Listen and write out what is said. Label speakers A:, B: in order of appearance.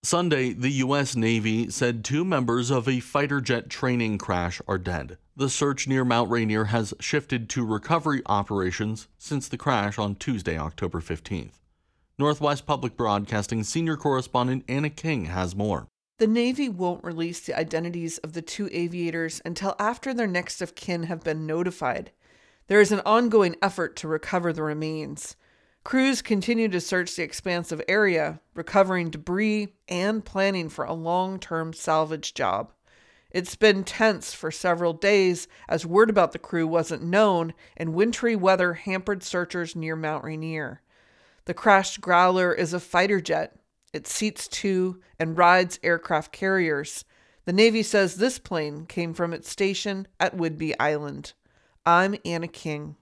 A: Sunday, the U.S. Navy said 2 members of a fighter jet training crash are dead. The search near Mount Rainier has shifted to recovery operations since the crash on Tuesday, October 15th. Northwest Public Broadcasting senior correspondent Anna King has more.
B: The Navy won't release the identities of the 2 aviators until after their next of kin have been notified. There is an ongoing effort to recover the remains. Crews continue to search the expansive area, recovering debris and planning for a long-term salvage job. It's been tense for several days as word about the crew wasn't known and wintry weather hampered searchers near Mount Rainier. The crashed Growler is a fighter jet. It seats 2 and rides aircraft carriers. The Navy says this plane came from its station at Whidbey Island. I'm Anna King.